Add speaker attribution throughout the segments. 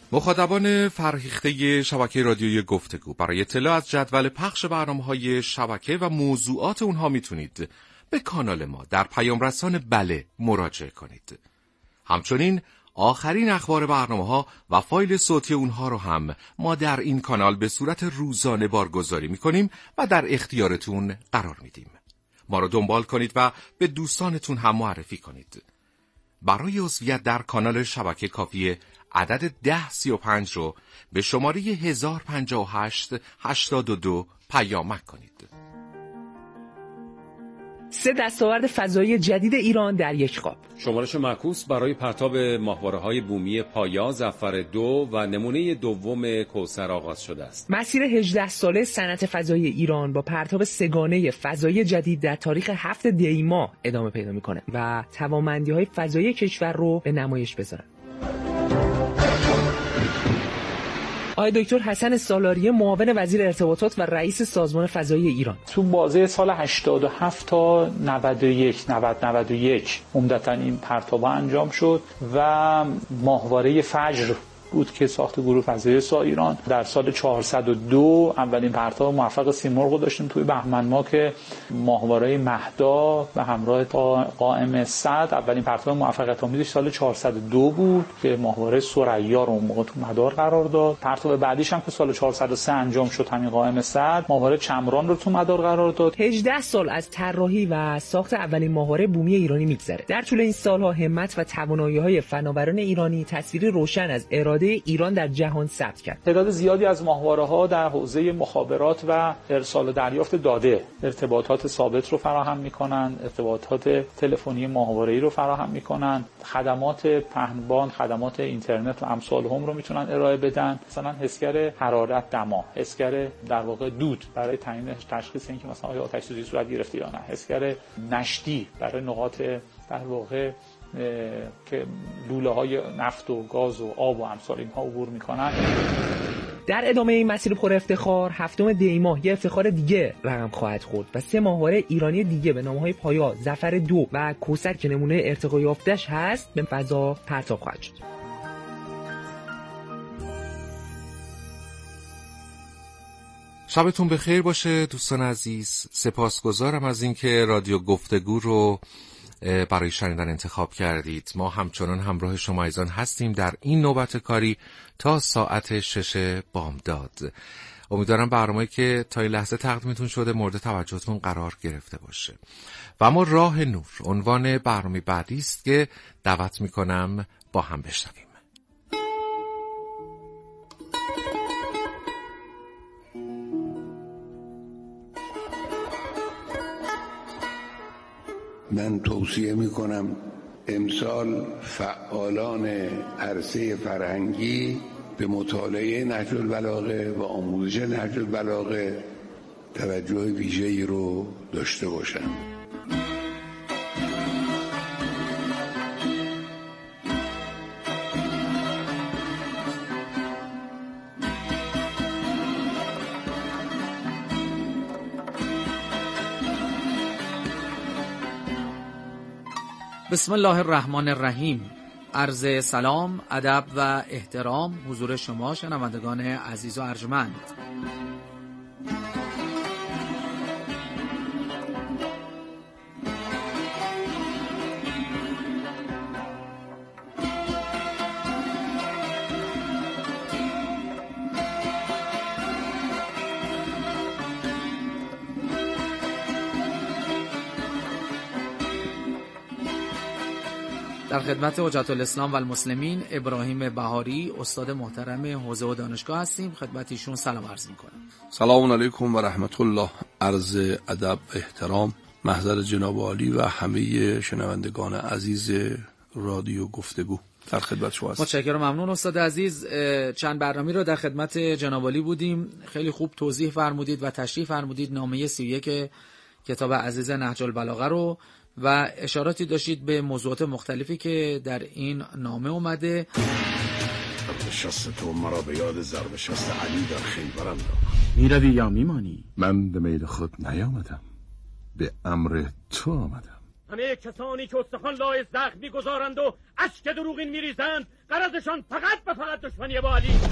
Speaker 1: مخاطبان فرهیخته شبکه رادیویی گفتگو، برای اطلاع از جدول پخش برنامه‌های شبکه و موضوعات اونها میتونید به کانال ما در پیام رسان بله مراجعه کنید. همچنین آخرین اخبار برنامه‌ها و فایل صوتی اونها رو هم ما در این کانال به صورت روزانه بارگذاری میکنیم و در اختیارتون قرار میدیم. ما رو دنبال کنید و به دوستانتون هم معرفی کنید. برای عضویت در کانال شبکه کافیه عدد 1035 رو به شماره 1058 82 پیامک کنید.
Speaker 2: 3 دستاورد فضایی جدید ایران در یک قاب.
Speaker 3: شمارش معکوس برای پرتاب ماهواره‌های بومی پایا، ظفر 2 و نمونه دوم کوثر آغاز شده است.
Speaker 2: مسیر 18 ساله صنعت فضایی ایران با پرتاب سه‌گانه فضایی جدید در تاریخ 7 دی ماه ادامه پیدا می‌کنه و توانمندی‌های فضایی کشور رو به نمایش بذاره. آقای دکتر حسن سالاری، معاون وزیر ارتباطات و رئیس سازمان فضایی ایران،
Speaker 4: تو بازه سال 87 تا 91 عمدتاً این پرتاب‌ها انجام شد و ماهواره فجر بود که ساخت گروه فضایی سا ایران. در سال 402 اولین پرتاب موفق سیمرغ رو داشتیم توی بهمن ماه که ماهواره مهدا به همراه قائم صد اولین پرتاب موفقیت آمیزش سال 402 بود که ماهواره ثریا رو اون موقع تو مدار قرار داد. پرتاب بعدیش هم که سال 403 انجام شد، همین قائم صد، ماهواره چمران رو تو مدار قرار داد.
Speaker 2: 18 سال از طراحی و ساخت اولین ماهواره بومی ایرانی میگذره. در طول این سالها همت و توانایی‌های فناوران ایرانی تصویری روشن از ایران در جهان ثبت کرد.
Speaker 4: تعداد زیادی از ماهواره‌ها در حوزه مخابرات و ارسال و دریافت داده ارتباطات ثابت رو فراهم می‌کنن، ارتباطات تلفنی ماهواره‌ای رو فراهم می‌کنن، خدمات پهنبان، خدمات اینترنت و امثال هم رو میتونن ارائه بدن. مثلا حسگر حرارت دما، حسگر در واقع دود برای تعیین تشخیص اینکه مثلا آیا آتش سوزی صورت گرفته یا نه، حسگر نشتی برای نقاط در واقع که لوله‌های نفت و گاز و آب و امثال اینها عبور می‌کنن.
Speaker 2: در ادامه این مسیر پر افتخار، 7 دی ماه یه افتخار دیگه رقم خواهد خورد و 3 ماهواره ایرانی دیگه به نام‌های پایا، ظفر 2 و کوثر که نمونه ارتقا یافته‌اش هست به فضا پرتاب خواهد شد.
Speaker 1: شبتون بخیر باشه دوستان عزیز. سپاسگزارم از اینکه رادیو گفتگو رو برای شنیدن انتخاب کردید. ما همچنان همراه شما عزیزان هستیم در این نوبت کاری تا ساعت 6 بامداد. امیدوارم برنامه‌ای که تا این لحظه تقدیمتون شده مورد توجهتون قرار گرفته باشه. و اما راه نور عنوان برنامه بعدی است که دعوت می‌کنم با هم بشنویم.
Speaker 5: من توصیه میکنم امسال فعالان عرصه فرهنگی به مطالعه نهج البلاغه و آموزش نهج البلاغه توجه ویژه‌ای رو داشته باشند.
Speaker 6: بسم الله الرحمن الرحیم. عرض سلام، ادب و احترام حضور شما شنوندگان عزیز و ارجمند. در خدمت حجت الاسلام و المسلمین ابراهیم بهاری، استاد محترم حوزه و دانشگاه هستیم. خدمت ایشون سلام عرض می‌کنم.
Speaker 7: سلام علیکم و رحمت الله. عرض ادب و احترام محضر جناب عالی و همه شنوندگان عزیز رادیو گفتگو در خدمت شما هستم.
Speaker 6: متشکرم، ممنون استاد عزیز. چند برنامه رو در خدمت جناب عالی بودیم. خیلی خوب توضیح فرمودید و تشریح فرمودید نامه 31 کتاب عزیز نهج البلاغه رو و اشاراتی داشتید به موضوعات مختلفی که در این نامه اومده.
Speaker 8: ضرب شست تو مرا به یاد ضرب شست علی در خیبر انداخت.
Speaker 9: میروی یا میمانی؟
Speaker 8: من به میل خود نیامدم، به امر تو آمدم.
Speaker 9: همه کسانی که استخوان لای زخم می‌گذارند و اشک دروغین می‌ریزند غرضشان فقط دشمنی با علی.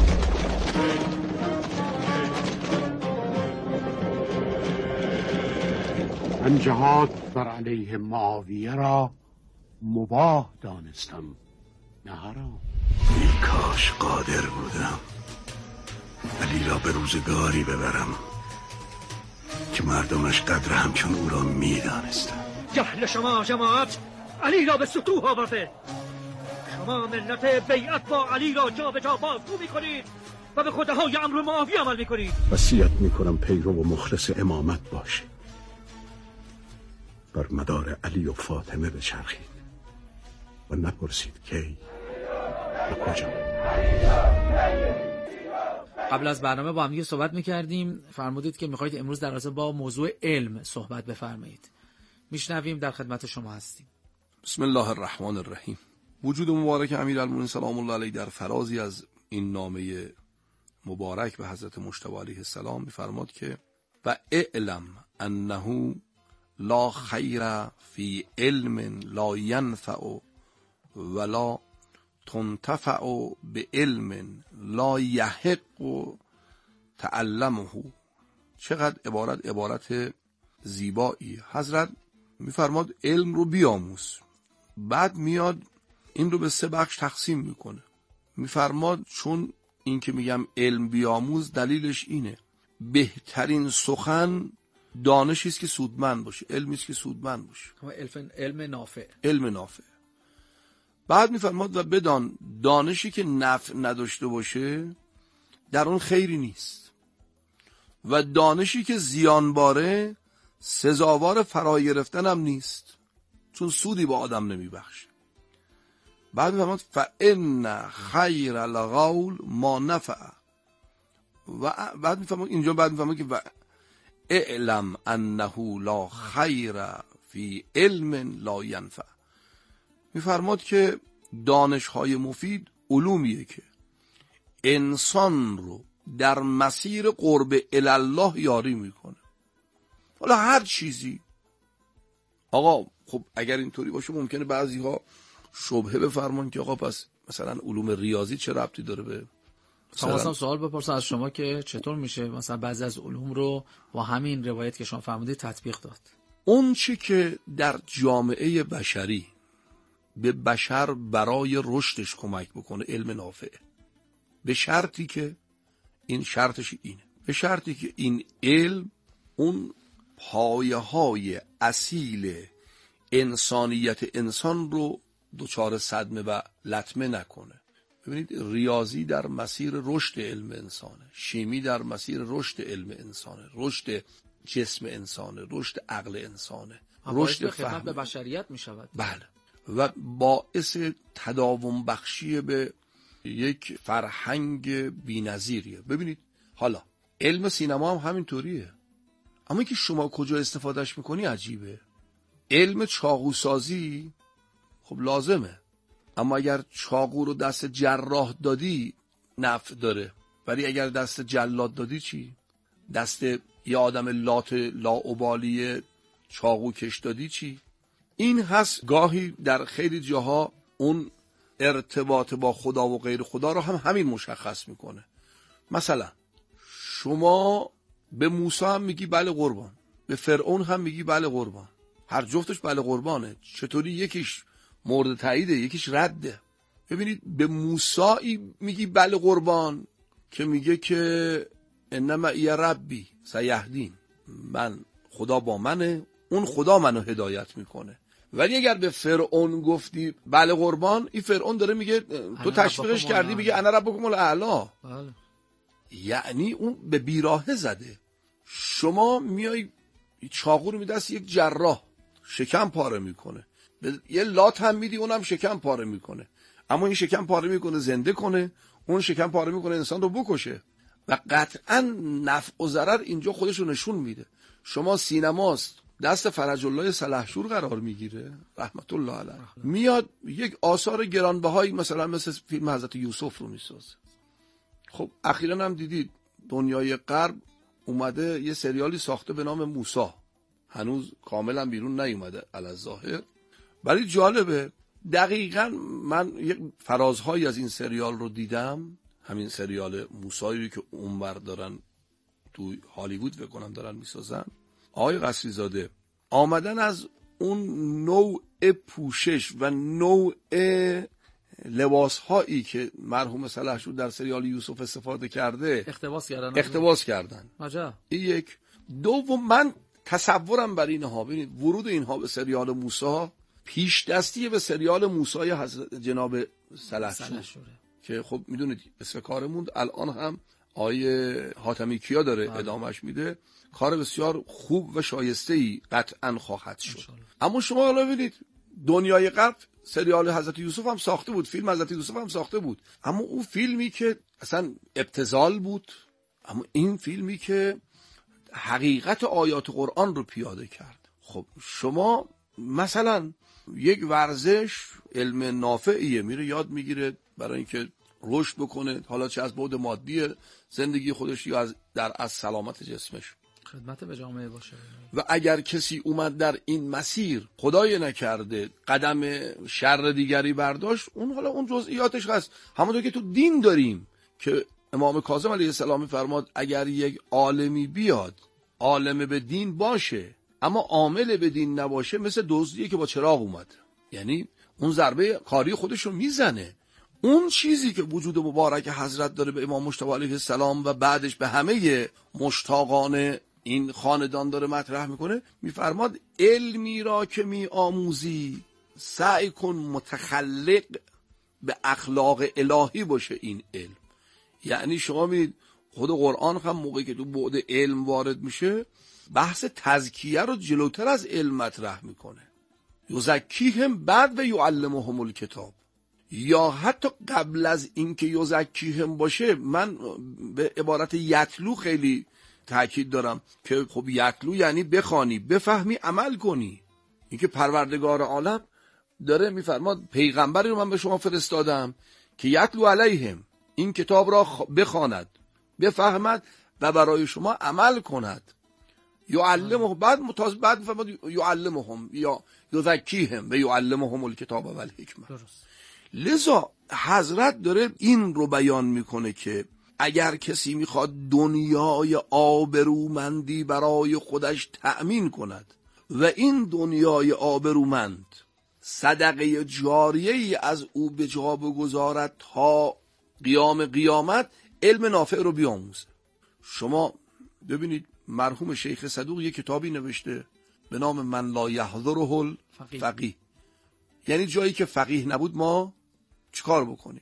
Speaker 8: من جهاد بر علیه معاویه را مباح دانستم، نه حرام.
Speaker 10: ای کاش قادر بودم علی را به روزگاری ببرم که مردمش قدر همچون او را می‌دانستند.
Speaker 9: جهل شما جماعت علی را به سطوح آورده. شما ملت بیعت با علی را جا به جا بازگو می‌کنید و به خودهای امر معاویه عمل می‌کنید.
Speaker 8: وصیت می‌کنم پیرو و مخلص امامت باشید، بر مدار علی و فاطمه بچرخید و نپرسید کی و کجا.
Speaker 6: قبل از برنامه با هم دیگه صحبت می‌کردیم، فرمودید که می‌خواید امروز در رابطه با موضوع علم صحبت بفرمایید. میشنویم، در خدمت شما هستیم.
Speaker 7: بسم الله الرحمن الرحیم. وجود مبارک امیرالمومنین سلام الله علیه در فرازی از این نامه مبارک به حضرت مجتبی علیه السلام می‌فرماد که و اعلم انه لا خیر فی علم لا ینفع ولا تنتفع به علم لا یحق تعلمه. چقدر عبارت زیبایی. حضرت میفرماد علم رو بیاموز، بعد میاد این رو به 3 بخش تقسیم میکنه. میفرماد چون این که میگم علم بیاموز دلیلش اینه بهترین سخن دانشی است که سودمند باشه، علمی است که سودمند باشه، علم نافع. بعد میفرماد و بدان دانشی که نفع نداشته باشه در اون خیری نیست و دانشی که زیان باره سزاوار فرا گرفتن هم نیست، چون سودی با آدم نمیبخشه. بعد میفرماد فإن خیر القول ما نفع و بعد میفرماد که اعلم انه لا خیر فی علم لا ینفع. میفرماد که دانش‌های مفید علومیه که انسان رو در مسیر قرب الله یاری میکنه. حالا هر چیزی. آقا خب اگر اینطوری باشه ممکنه بعضی ها شبهه بفرمان که آقا پس مثلا علوم ریاضی چه ربطی داره به
Speaker 6: مثلا سوال بپرسم از شما که چطور میشه مثلا بعضی از علوم رو با همین روایت که شما فرمودید تطبیق داد؟
Speaker 7: اون چی که در جامعه بشری به بشر برای رشدش کمک بکنه علم نافعه، به شرطی که این شرطش اینه، به شرطی که این علم اون پایه‌های اصیل انسانیت انسان رو دچار صدمه و لطمه نکنه. ببینید ریاضی در مسیر رشد علم انسانه، شیمی در مسیر رشد علم انسانه، رشد جسم انسانه، رشد عقل انسانه، رشد
Speaker 6: خدمت به بشریت می شود.
Speaker 7: بله، و باعث تداوم بخشی به یک فرهنگ بی‌نظیریه. ببینید حالا علم سینما هم همینطوریه، اما که شما کجا استفادهش میکنی عجیبه. علم چاقوسازی خب لازمه، اما اگر چاقو رو دست جراح دادی نفع داره، ولی اگر دست جلاد دادی چی؟ دست یه آدم لاابالی چاقو کش دادی چی؟ این هست گاهی در خیلی جاها اون ارتباط با خدا و غیر خدا رو هم همین مشخص میکنه. مثلا شما به موسی هم میگی بله قربان، به فرعون هم میگی بله قربان، هر جفتش بله قربانه. چطوری یکیش مورد تاییده یکیش رده؟ ببینید به موسی میگی بله قربان که میگه که انما ای ربی سیهدین، من خدا با منه، اون خدا منو هدایت میکنه. ولی اگر به فرعون گفتی بله قربان، این فرعون داره میگه تو تشویقش کردی، میگه انا ربکم الاعلی.
Speaker 6: بله.
Speaker 7: یعنی اون به بیراهه زده. شما میای چاقو رو میدست یک جراح، شکم پاره میکنه، یه لات هم میدی اونم شکم پاره میکنه، اما این شکم پاره میکنه زنده کنه، اون شکم پاره میکنه انسان رو بکشه و قطعا نفع و ضرر اینجا خودش رو نشون میده. شما سینماست دست فرج الله سلحشور قرار میگیره رحمت الله علیه، میاد یک آثار گرانبهایی مثل فیلم حضرت یوسف رو میسازه. خب اخیراً هم دیدید دنیای غرب اومده یه سریالی ساخته به نام موسی. هنوز کاملا بیرون نیومده الظاهر، ولی جالبه. دقیقاً من یک فرازهایی از این سریال رو دیدم، همین سریال موسایی که اونور دارن تو هالیوود فکر کنم دارن میسازن. آقای قصری زاده آمدن از اون نوع پوشش و نوع لباس هایی که مرحوم سلحشور در سریال یوسف استفاده کرده اقتباس کردن.
Speaker 6: عجب.
Speaker 7: این یک. دوم، من تصورم بر اینها، ببینید ورود اینها به سریال موسی پیش دستی به سریال موسی حضرت جناب سلحشور که خب میدونید اسم کارمون الان هم آیه حاتمی کیا داره ادامهش میده، کار بسیار خوب و شایسته‌ای قطعاً خواهد شد. اما شما حالا ببینید دنیای غرب سریال حضرت یوسف هم ساخته بود، فیلم حضرت یوسف هم ساخته بود، اما اون فیلمی که اصلا ابتذال بود، اما این فیلمی که حقیقت آیات قرآن رو پیاده کرد. خب شما مثلا یک ورزش علم نافعیه، میره یاد میگیره برای اینکه رشد بکنه، حالا چه از بعد مادی زندگی خودش یا از سلامت جسمش،
Speaker 6: خدمت به جامعه باشه.
Speaker 7: و اگر کسی اومد در این مسیر خدای نکرده قدم شر دیگری برداشت، اون حالا اون جزئیاتش هست. همونطور که تو دین داریم که امام کاظم علیه السلام فرماد اگر یک عالمی بیاد عالم به دین باشه اما عامل به دین نباشه، مثل دزدیه که با چراغ اومد، یعنی اون ضربه کاری خودش رو میزنه. اون چیزی که وجود مبارک حضرت داره به امام مجتبی علیه السلام و بعدش به همه مشتاقان این خاندان داره مطرح میکنه، میفرماد علمی را که می آموزی سعی کن متخلق به اخلاق الهی باشه این علم. یعنی شما میدید خود قرآن هم موقعی که تو بعد علم وارد میشه بحث تزکیه رو جلوتر از علم مطرح میکنه. یزکیهم بعد و یعلمهم الکتاب، یا حتی قبل از اینکه یزکیهم باشه، من به عبارت یتلو خیلی تاکید دارم که خب یتلو یعنی بخوانی، بفهمی، عمل کنی. اینکه پروردگار عالم داره میفرماد پیغمبری رو من به شما فرستادم که یتلو علیهم، این کتاب را بخواند، بفهمد و برای شما عمل کند. یعلمهم بعد میفرماد یعلمهم یا یزکیهم و یعلمهم الکتاب و الحکمه. لذا حضرت داره این رو بیان میکنه که اگر کسی میخواد دنیای آبرومندی برای قودش تأمین کند و این دنیای آبرومند صدقه جاریه‌ای از او به جا بگذارد تا قیام قیامت، علم نافع رو بیاموزه. شما ببینید مرحوم شیخ صدوق یک کتابی نوشته به نام من لا یحضره الفقیه، یعنی جایی که فقیه نبود ما چیکار بکنیم.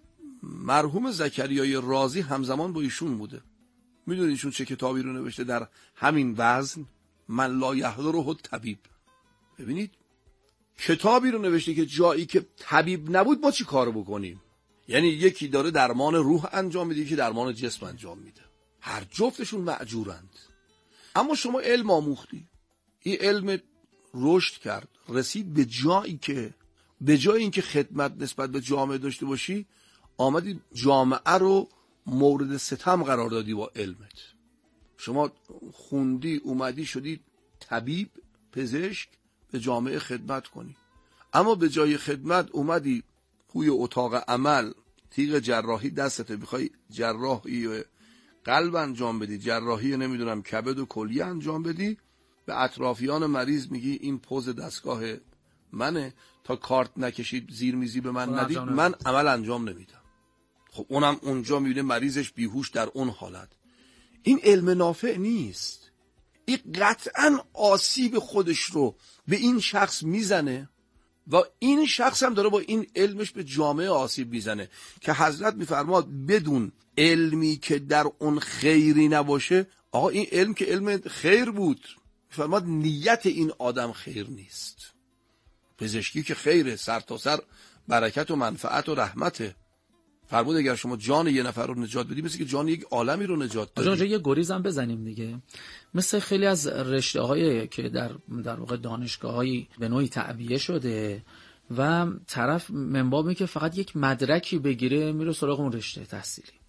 Speaker 7: مرحوم زکریای رازی همزمان با ایشون بوده. میدونید ایشون چه کتابی رو نوشته در همین وزن، من لا یحضره الطبیب. ببینید کتابی رو نوشته که جایی که طبیب نبود ما چی کار بکنیم. یعنی یکی داره درمان روح انجام میده، یکی درمان جسم انجام میده، هر جفتشون مأجورند. اما شما علم آموختی، این علم رشد کرد، رسید به جایی که به جای اینکه خدمت نسبت به جامعه داشته باشی، آمدی جامعه رو مورد ستم قرار دادی با علمت. شما خوندی، اومدی شدی طبیب، پزشک، به جامعه خدمت کنی، اما به جای خدمت اومدی توی اتاق عمل تیغ جراحی دستته، میخوای جراحی قلب انجام بدی، جراحی نمیدونم کبد و کلیه انجام بدی، به اطرافیان مریض میگی این پوز دستگاه منه، تا کارت نکشید زیر میزی به من ندید من عمل انجام نمیدم. خب اونم اونجا میبینه مریضش بیهوش در اون حالت. این علم نافع نیست. این قطعا آسیب خودش رو به این شخص میزنه و این شخص هم داره با این علمش به جامعه آسیب میزنه، که حضرت میفرماد بدون علمی که در اون خیری نباشه. آقا این علم که علم خیر بود، میفرماد نیت این آدم خیر نیست. پزشکی که خیره، سر تا سر برکت و منفعت و رحمته. فرمود اگر شما جان یه نفر رو نجات بدی، مثل که جان یک عالمی رو نجات دادی.
Speaker 6: اونجا یه گریز هم بزنیم دیگه. مثل خیلی از رشته‌هایی که در واقع دانشگاه‌هایی به نوعی تعبیه شده و طرف منبابی که فقط یک مدرکی بگیره میره سراغ اون رشته تحصیلی.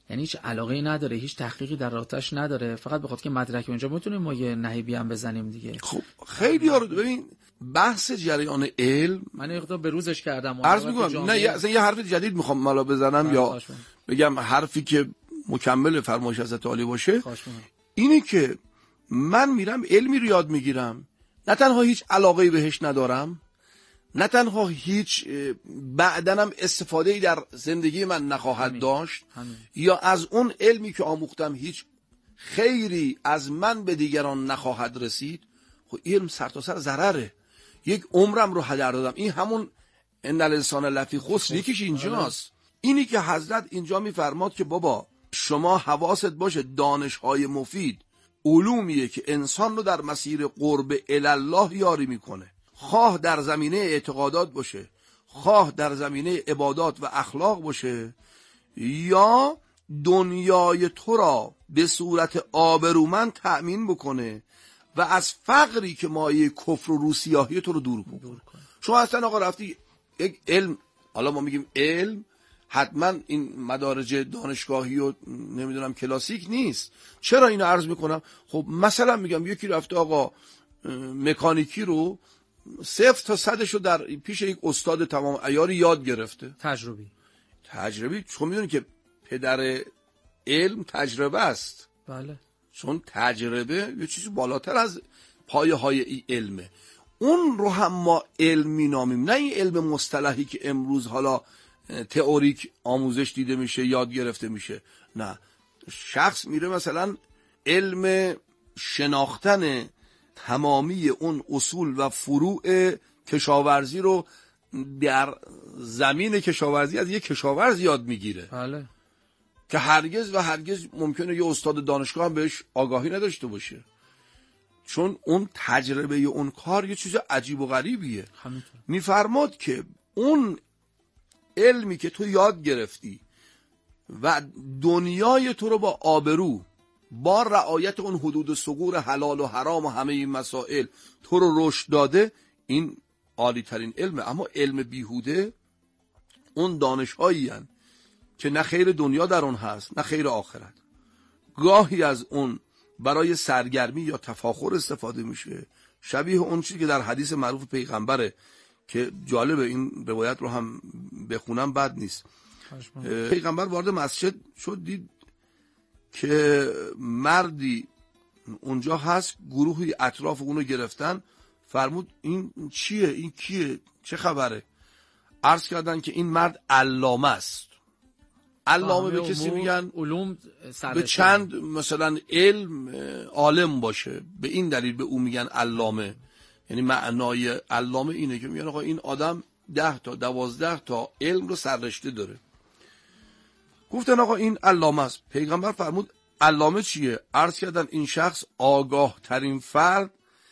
Speaker 6: یعنی هیچ علاقه‌ای نداره، هیچ تحقیقی در رابطش نداره، فقط بخاطر که مدرک اونجا میتونیم ما یه نهیبی هم بزنیم دیگه.
Speaker 7: خب خیلی ها رو ببین بحث جریان علم
Speaker 6: من یه به روزش کردم
Speaker 7: عرض میکنم، نه اصلا یه حرف جدید میخوام مالا بزنم یا بگم حرفی که مکمل فرمایش حضرت عالی باشه. اینه که من میرم علمی رو یاد میگیرم، نه تنها هیچ علاقه‌ای بهش ندارم، نه تنها هیچ بعدنم استفاده‌ای در زندگی من نخواهد داشت، یا از اون علمی که آموختم هیچ خیری از من به دیگران نخواهد رسید. خب علم سرتاسر ضرره، یک عمرم رو هدر دادم. این همون ان الانسان لفی خسر یکیش اینجاست. اینی که حضرت اینجا میفرماد که بابا شما حواست باشه دانش‌های مفید علومیه که انسان رو در مسیر قرب الله یاری میکنه، خواه در زمینه اعتقادات باشه، خواه در زمینه عبادات و اخلاق باشه، یا دنیای تو را به صورت آبرومند تأمین بکنه و از فقری که مایه کفر و روسیاهی تو رو دور کنه. شما اصلا آقا رفتی یک علم، حالا ما میگیم علم حتما این مدارج دانشگاهی و نمیدونم کلاسیک نیست. چرا اینو عرض میکنم؟ خب مثلا میگم یکی رفته آقا مکانیکی رو 0 تا 100 رو در پیش یک استاد تمام عیاری یاد گرفته. تجربی چون میدونی که پدر علم تجربه است.
Speaker 6: بله. چون
Speaker 7: تجربه یه چیزی بالاتر از پایه های این علمه. اون رو هم ما علم مینامیم، نه این علم مصطلحی که امروز حالا تئوریک آموزش دیده میشه، یاد گرفته میشه. نه، شخص میره مثلا علم شناختن تمامی اون اصول و فروع کشاورزی رو در زمین کشاورزی از یک کشاورز یاد میگیره.
Speaker 6: بله.
Speaker 7: که هرگز و هرگز ممکنه یه استاد دانشگاه هم بهش آگاهی نداشته باشه، چون اون تجربه اون کار یه چیز عجیب و غریبیه. میفرماد که اون علمی که تو یاد گرفتی و دنیای تو رو با آبرو، با رعایت اون حدود ثغور حلال و حرام و همه این مسائل تو رو رشد داده، این عالی ترین علمه. اما علم بیهوده اون دانش‌هایی هستند که نه خیر دنیا در اون هست نه خیر آخرت. گاهی از اون برای سرگرمی یا تفاخر استفاده میشه، شبیه اون چیزی که در حدیث معروف پیغمبره که جالبه، این روایت رو هم بخونم بد نیست. پیغمبر وارد مسجد شد، دید که مردی اونجا هست، گروهی اطراف اونو گرفتن، فرمود این چیه؟ این کیه؟ چه خبره؟ عرض کردن که این مرد علامه است. علامه به کسی میگن
Speaker 6: علوم
Speaker 7: به چند مثلا علم عالم باشه، به این دلیل به اون میگن علامه. یعنی معنای علامه اینه که میگن آقا این آدم 10 تا 12 تا علم رو سررشته داره. گفتن آقا این علامه است. پیغمبر فرمود علامه چیه؟ عرض کردن این شخص آگاه ترین فرد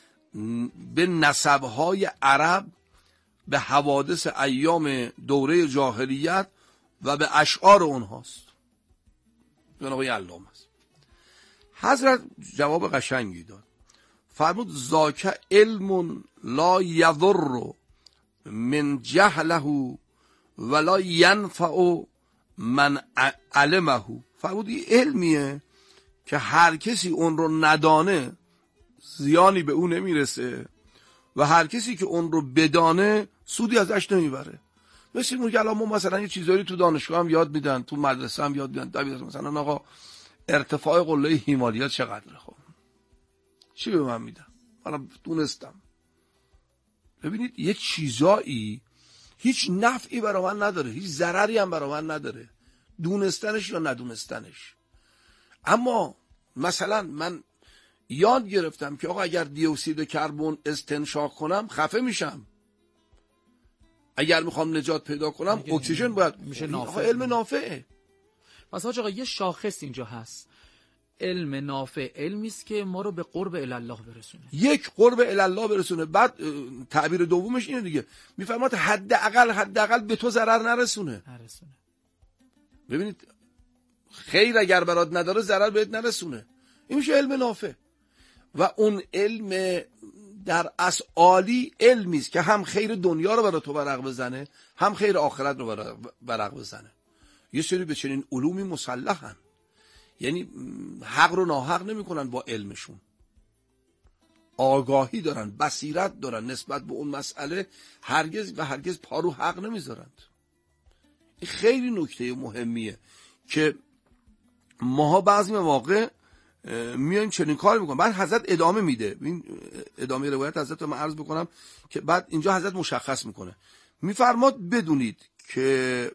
Speaker 7: به نسبهای عرب، به حوادث ایام دوره جاهلیت و به اشعار اونهاست. میگن آقا این علامه است. حضرت جواب قشنگی داد، فرمود ذاک علم لا یضر من جهله ولا ینفع من علمه. فرمود این علمیه که هر کسی اون رو ندانه زیانی به اون نمیرسه و هر کسی که اون رو بدانه سودی ازش نمیبره. مثل اون که الان ما مثلا یه چیزایی تو دانشگاه هم یاد میدن، تو مدرسه هم یاد میدن، مثلا آقا ارتفاع قله هیمالیا چقدره؟ خب چی به من میدن؟ من دونستم. ببینید یه چیزایی هیچ نفعی برای من نداره، هیچ ضرری هم برای من نداره، دونستنش یا ندونستنش. اما مثلا من یاد گرفتم که آقا اگر دی اکسید کربن استنشاق کنم خفه میشم، اگر میخوام نجات پیدا کنم اکسیژن باید میشه. آقا علم نافعه.
Speaker 6: پس آقا یه شاخص اینجا هست، علم نافع علمی است که ما رو به قرب الله برسونه،
Speaker 7: یک قرب الله برسونه. بعد تعبیر دومش اینه دیگه، میفرماد حداقل به تو ضرر نرسونه. ببینید خیر اگر برات نداره ضرر بهت نرسونه، این میشه علم نافع. و اون علم در اصل عالی علمی است که هم خیر دنیا رو برای تو ورق بزنه، هم خیر آخرت رو ورق بزنه. یه سری به چنین علومی مسلحن. یعنی حق رو ناحق نمیکنن با علمشون، آگاهی دارن، بصیرت دارن نسبت به اون مسئله، هرگز و هرگز پا رو حق نمیذارند. این خیلی نکته مهمیه که ماها بعضی مواقع میایم چنین کار میکنیم. بعد حضرت ادامه میده، این ادامه روایت حضرت رو من عرض بکنم که بعد اینجا حضرت مشخص میکنه، میفرماد بدونید که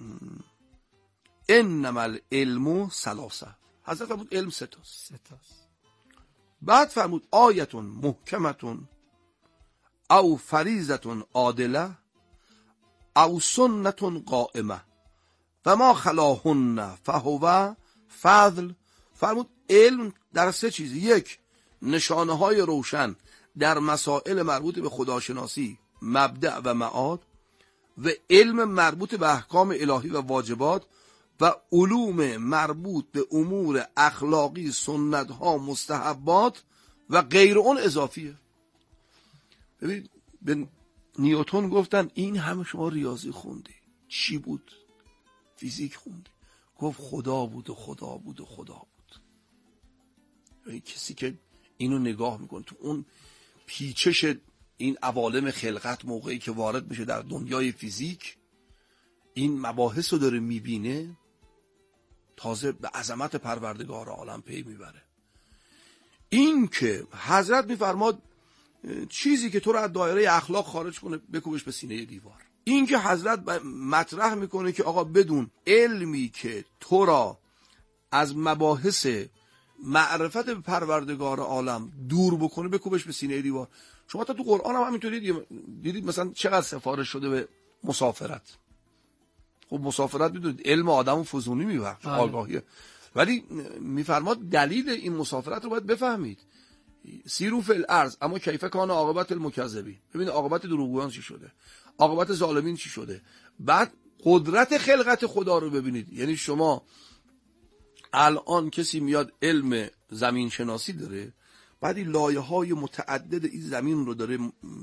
Speaker 7: انما العلم ثلاثه. حضرت فرمود علم سه تاست. بعد فرمود آیتون محکمتون او فریضتون عادله او سنتون قائمه و ما خلاهن فهو فضل. فرمود علم در سه چیز: یک، نشانه های روشن در مسائل مربوط به خداشناسی، مبدأ و معاد، و علم مربوط به احکام الهی و واجبات، و علوم مربوط به امور اخلاقی، سنت ها، مستحبات و غیر اون اضافیه. ببین به نیوتن گفتن این همه شما ریاضی خوندی، چی بود؟ فیزیک خوندی. گفت خدا بود و خدا بود و خدا بود. کسی که اینو نگاه میکنه تو اون پیچش این عوالم خلقت، موقعی که وارد بشه در دنیای فیزیک، این مباحث رو داره میبینه، تازه به عظمت پروردگار عالم پی میبره. این که حضرت میفرماد چیزی که تو رو از دایره اخلاق خارج کنه بکوبش به سینه دیوار. این که حضرت مطرح میکنه که آقا بدون علمی که تو را از مباحث معرفت به پروردگار عالم دور بکنه بکوبش به سینه دیوار. شما تا تو قرآن هم همینطوری دیدید مثلا چقدر سفارش شده به مسافرت. خب مسافرت میدونید علم آدمو فزونی میبخشه، آگاهیه، ولی میفرماد دلیل این مسافرت رو باید بفهمید. سیرو فی الارض اما کیف کان عاقبت المکذبین. ببین عاقبت دروغگویان چی شده، عاقبت ظالمین چی شده. بعد قدرت خلقت خدا رو ببینید. یعنی شما الان کسی میاد علم زمین شناسی داره، بعد این لایه های متعدد این زمین رو داره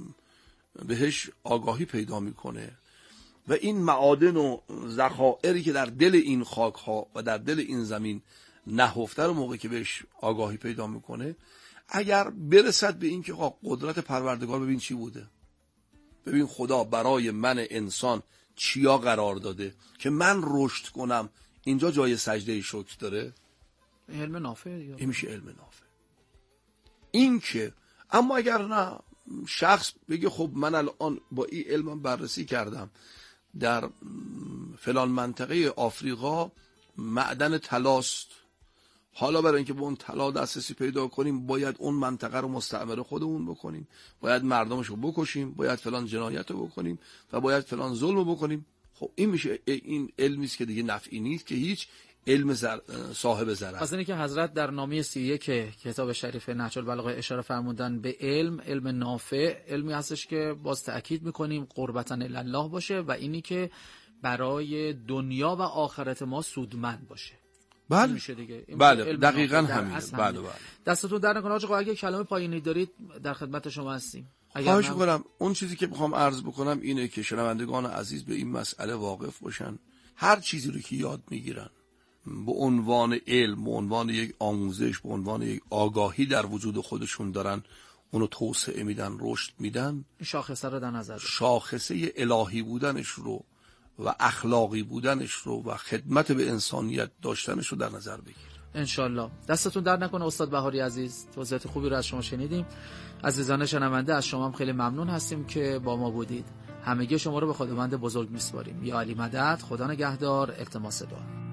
Speaker 7: بهش آگاهی پیدا میکنه و این معادن و ذخائری که در دل این خاک ها و در دل این زمین نهفته رو موقعی که بهش آگاهی پیدا میکنه، اگر برسد به این که قدرت پروردگار ببین چی بوده، ببین خدا برای من انسان چیا قرار داده که من رشد کنم، اینجا جای سجده شکر داره.
Speaker 6: علم نافع دیگه.
Speaker 7: این میشه علم نافع. این که اما اگر نه شخص بگه خب من الان با این علمم بررسی کردم، در فلان منطقه آفریقا معدن طلاست، حالا برای اینکه به اون طلا دسترسی پیدا کنیم باید اون منطقه رو مستعمره خودمون بکنیم، باید مردمش رو بکشیم، باید فلان جنایت رو بکنیم و باید فلان ظلم رو بکنیم. خب این میشه این علمی است که دیگه نفعی نیست، که هیچ علم صاحب ضرر.
Speaker 6: پس اینه که حضرت در نامه 31 کتاب شریف نهج البلاغه اشاره فرمودن به علم نافع، علمی هستش که باز تأکید میکنیم قربتن الله باشه و اینی که برای دنیا و آخرت ما سودمند باشه.
Speaker 7: بله
Speaker 6: میشه دیگه.
Speaker 7: بله دقیقاً همینه. بله بله.
Speaker 6: دستتون در نکنه آقا، اگه کلمه پایانی دارید در خدمت شما هستیم.
Speaker 7: خواهش می‌کنم. اون چیزی که می‌خوام عرض بکنم اینه که شنوندگان عزیز به این مسئله واقف باشن. هر چیزی رو که یاد میگیرن به عنوان علم، به عنوان یک آموزش، به عنوان یک آگاهی در وجود خودشون دارن، اونو توسعه میدن، رشد میدن.
Speaker 6: شاخصه رو در نظر دارن.
Speaker 7: شاخصه الهی بودنش رو و اخلاقی بودنش رو و خدمت به انسانیت داشتنش رو در نظر بگیر.
Speaker 6: انشالله. دستتون درد نکنه استاد بهاری عزیز، توضیحات خوبی رو از شما شنیدیم. عزیزان شنونده از شما هم خیلی ممنون هستیم که با ما بودید. همگی شما رو به خداوند بزرگ میسپاریم. یا علی مدد، خدا نگهدار، التماس دعا.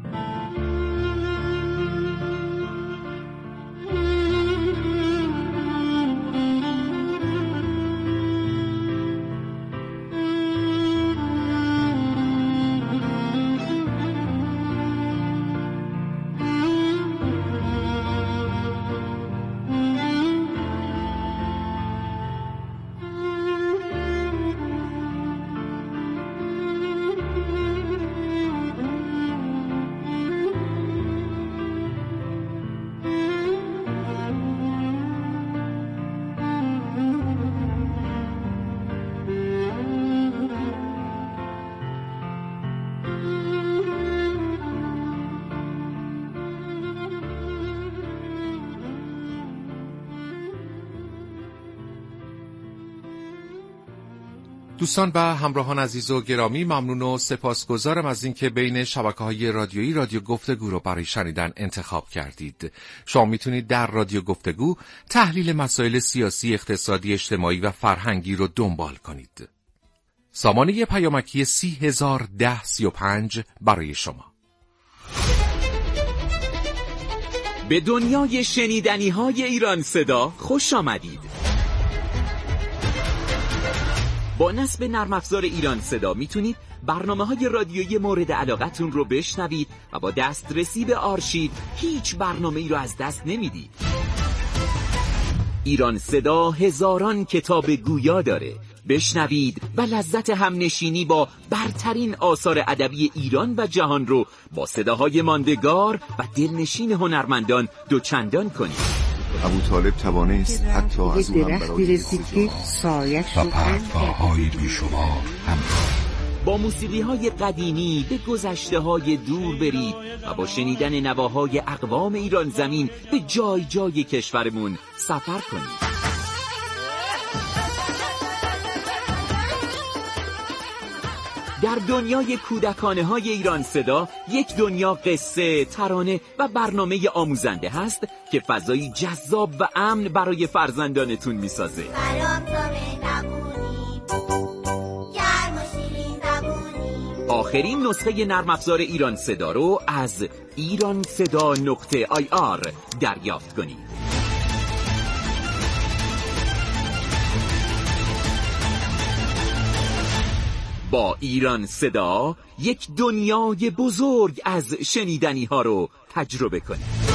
Speaker 1: دوستان و همراهان عزیز و گرامی، ممنون و سپاسگزارم از اینکه بین شبکه‌های رادیویی رادیو گفتگو رو برای شنیدن انتخاب کردید. شما میتونید در رادیو گفتگو تحلیل مسائل سیاسی، اقتصادی، اجتماعی و فرهنگی رو دنبال کنید. سامانه پیامکی 301035 برای شما.
Speaker 11: به دنیای شنیدنی‌های ایران صدا خوش آمدید. با نصب نرم افزار ایران صدا میتونید برنامه‌های رادیویی مورد علاقتون رو بشنوید و با دسترسی به آرشیو هیچ برنامه‌ای رو از دست نمیدید. ایران صدا هزاران کتاب گویا داره. بشنوید و لذت همنشینی با برترین آثار ادبی ایران و جهان رو با صداهای ماندگار و دلنشین هنرمندان دوچندان کنید.
Speaker 12: ابوطالب توانست حتی از او هم برای و پرتگاه‌های بیشمار همراه.
Speaker 11: با موسیقی‌های قدیمی به گذشته‌های دور برید و با شنیدن نواهای اقوام ایران زمین به جای جای کشورمون سفر کنید. در دنیای کودکانه‌های ایران صدا یک دنیا قصه، ترانه و برنامه آموزنده هست که فضایی جذاب و امن برای فرزندانتون میسازه. آخرین نسخه نرم افزار ایران صدا رو از iranseda.ir دریافت کنید. با ایران صدا یک دنیای بزرگ از شنیدنی ها رو تجربه کنید.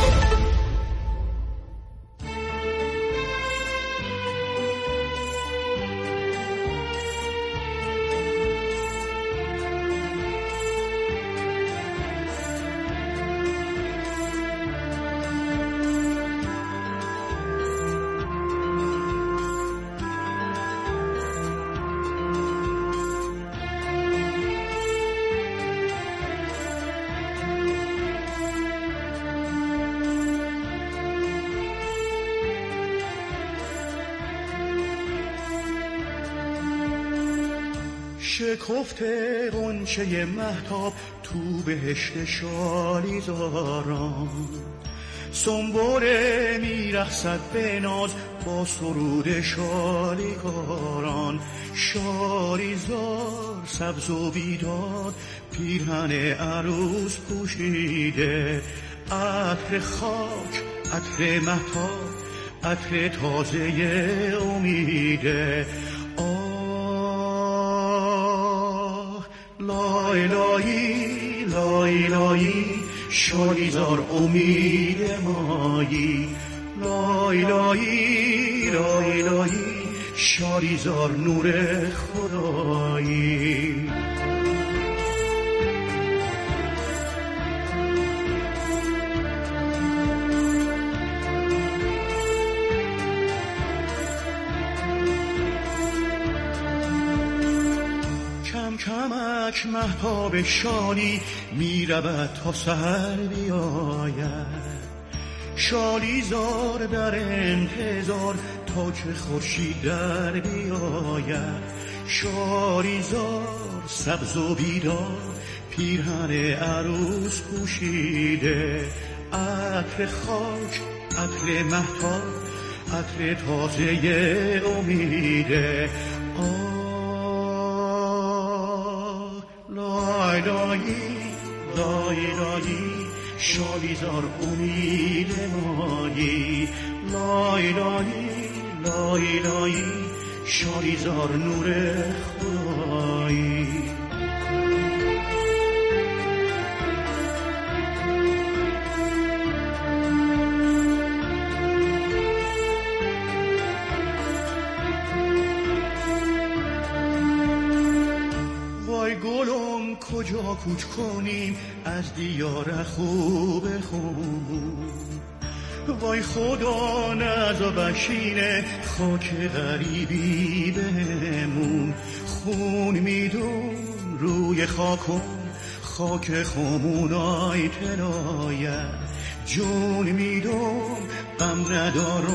Speaker 13: شکفته غنچه مهتاب تو بهشت شالیزاران، سنبوله میرقصد به ناز با سرود شالیکاران. شالیزار سبز و بیداد پیرهن عروس پوشیده، عطر خاک، عطر مهتاب، عطر تازه امیده. لای لایی لای لایی شالیزار امید مایی، لای لایی لای لایی شالیزار نور خدایی. کمک مهتاب شالی می رود تا سحر بیاید، شالیزار در انتظار تا که خورشید در بیاید. شالیزار سبز و بیدار پیرهن عروس پوشیده، عطر خاک، عطر مهتاب، عطر تازه امیده. لای لایی لای لایی شالیزار امید مایی، لای لایی لای لایی شالیزار نور خدایی. گلم کجا کوچ کنیم از دیار خوب خون، وای خدا نزا بشینه خاک غریبی بمون. خون میدون روی خاکم، خاک خمونای تنایت، جون میدون غم ندارم